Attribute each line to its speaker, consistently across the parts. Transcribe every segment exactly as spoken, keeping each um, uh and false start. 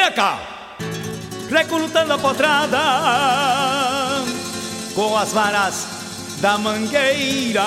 Speaker 1: seca, recrutando a potrada com as varas da mangueira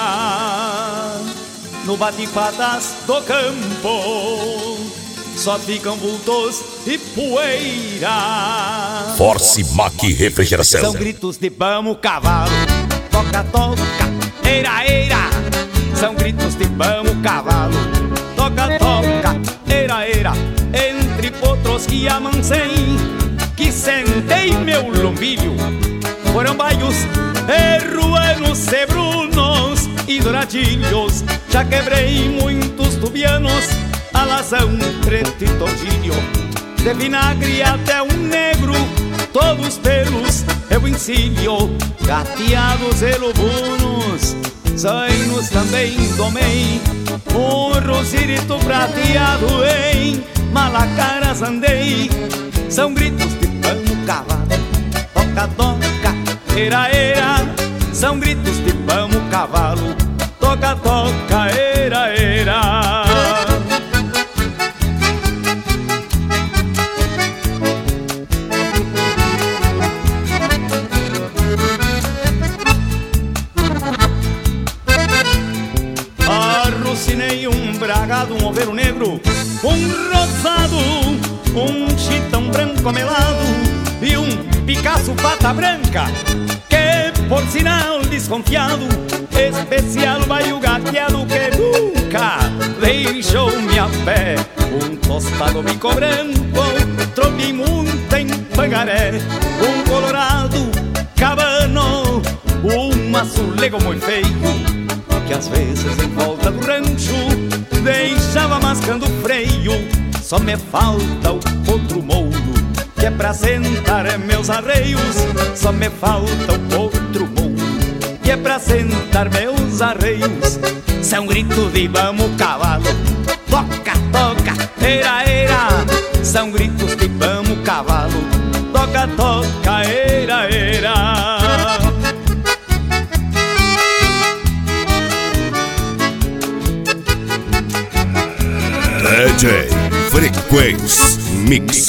Speaker 1: no bate-patas do campo. Só ficam vultos e poeira.
Speaker 2: Force Mac Refrigeração.
Speaker 1: São gritos de vamos cavalo, toca, toca, eira, eira. São gritos de vamos cavalo, toca, toca, eira, eira. Entre potros que amancei, que sentei meu lombilho, foram baios, erruanos, cebrunos e douradilhos. Já quebrei muitos tubianos, alazão, preto e tordilho, de vinagre até um negro, todos pelos eu encilho, gateados e lobunos, zainos também domei, um rosirito prateado em Malacaras andei. São gritos de vamos cavalo, toca, toca, eira, eira. São gritos de vamos cavalo, toca, toca, eira, eira. Arrucinei um bragado, um overo negro, um rosado, um chitão branco amelado e um Picasso pata branca, que por sinal desconfiado, especial vai o gateado que nunca deixou-me a pé. Um tostado bico branco, tropimunta em Pangaré, um colorado cabano, um azulego muito feio, que às vezes em volta do rancho deixava mascando freio. Só me falta o outro mouro, que é pra sentar meus arreios. Só me falta o outro mouro, que é pra sentar meus arreios. São gritos de vamos cavalo, toca, toca, eira, eira. São gritos de vamos cavalo, toca, toca, eira, eira.
Speaker 2: D J Frequência Mix.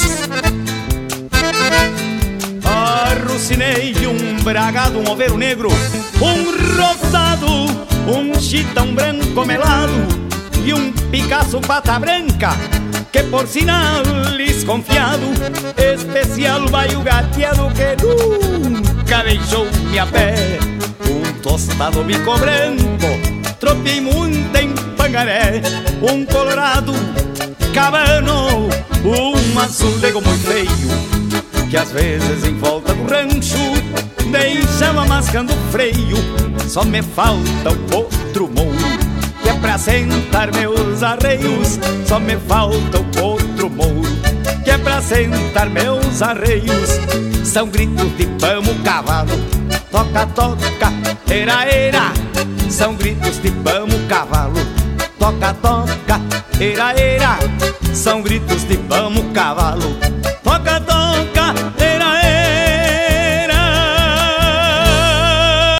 Speaker 1: Arrucinei um bragado, um overo negro, um rosado, um chitão branco melado e um Picasso pata branca, que por sinal desconfiado, especial vai o gateado que nunca deixou-me a pé. Um tostado bico branco, tropimunta em Pangaré, um colorado cabano, um azulego muito feio, que às vezes em volta do rancho deixava mascando freio. Só me falta o outro mouro, que é pra sentar meus arreios. Só me falta o outro mouro, que é pra sentar meus arreios. São gritos de vamos cavalo, toca, toca, eira, eira. São gritos de vamos cavalo, toca, toca, eira, eira. São gritos de vamos cavalo,